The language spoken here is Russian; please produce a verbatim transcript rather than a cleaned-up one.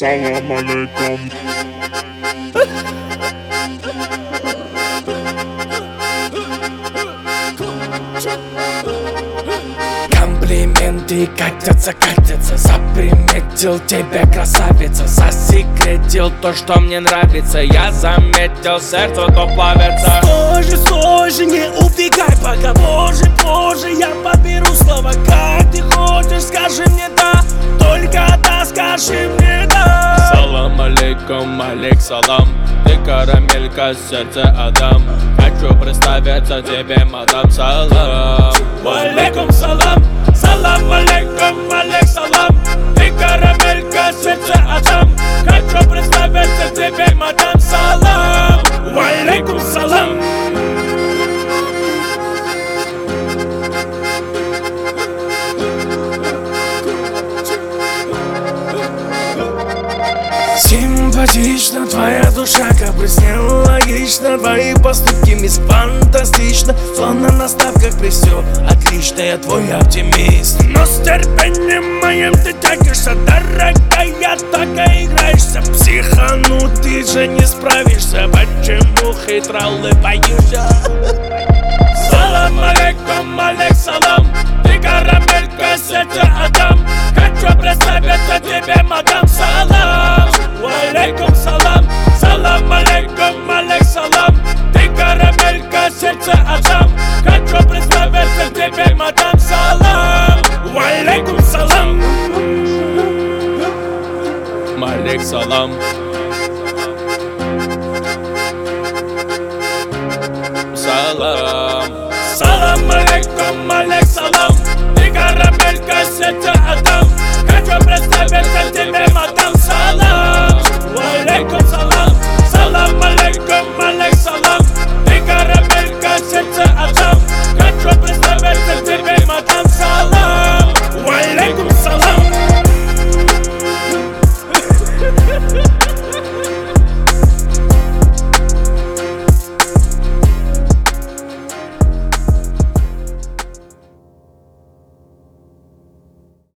Салам алейкум. Комплименты катятся, катятся. Заприметил тебя, красавица. Засекретил то, что мне нравится. Я заметил, сердце то плавится. Стой же, стой же, не убегай пока. Позже, позже я подберу слова. Как ты хочешь, скажи мне да. Только да, скажи мне да. Салам алейкум, алейк салам. Ты карамелька, сердце Адам. Хочу представиться тебе, мадам, салам. Алейкум салам. Салам алейкум, алейк салам. Ты карамелька, сердце Адам. Хочу представиться тебе, мадам, салам. Алейкум салам. Симпатично, твоя душа как бы снела логично. Твои поступки, мисс, фантастично. Словно на ставках при все отлично, я твой оптимист. Но с терпением моим ты тянешься, дорогая, так и играешься. Психану ты же не справишься. Почему хитро улыбаешься? Салам алейкум, алейк салам. Ты карамелька, сердце Адам. Хочу представиться тебе, мадам, салам. Алейкум салам. Салам алейкум, алейк салам. Ты карамелька, сердце Адам. Хочу представиться тебе, мадам, салам. Алейкум салам. Алейк салам. Салам. Салам алейкум, алейк салам. Ты карамелька, сердце Адам. Хочу представиться тебе, мадам,